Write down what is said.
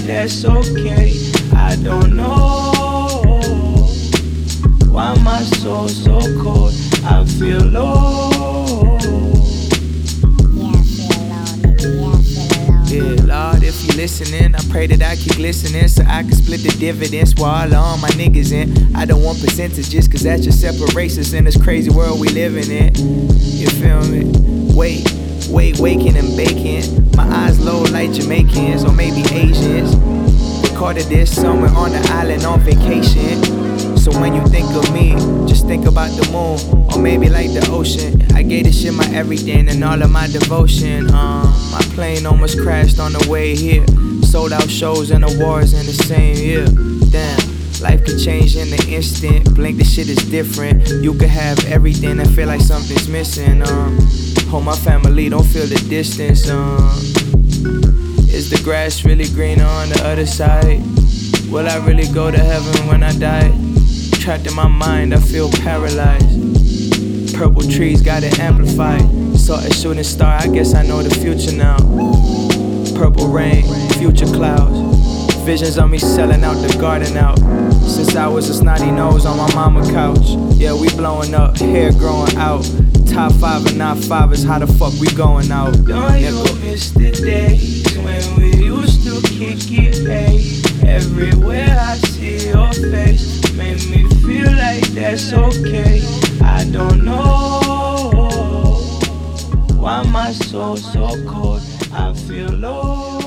that's okay. I don't know why my soul so cold. I feel low. Yeah, Lord, if you listening, I pray that I keep listening so I can split the dividends while all my niggas in. I don't want percentages, cause that just separates us in this crazy world we living in. You feel me? Waking and baking. My eyes low like Jamaicans or maybe Asians. Recorded this somewhere on the island on vacation. So when you think of me, just think about the moon, or maybe like the ocean. I gave this shit my everything and all of my devotion. My plane almost crashed on the way here. Sold out shows and awards in the same year. Damn, life could change in an instant. Blink, the shit is different. You could have everything and feel like something's missing. Hope my family don't feel the distance. Is the grass really greener on the other side? Will I really go to heaven when I die? Trapped in my mind, I feel paralyzed. Purple trees got it amplified. Saw a shooting star, I guess I know the future now. Purple rain, future clouds. Visions of me selling out the garden out. Since I was a snotty nose on my mama couch. Yeah, we blowing up, hair growing out. Top 5 and not 5 is how the fuck we going out. Don't you miss the days when we used to kick it, hey? Everywhere I see your face, make me feel like that's okay. I don't know why my soul so cold. I feel low.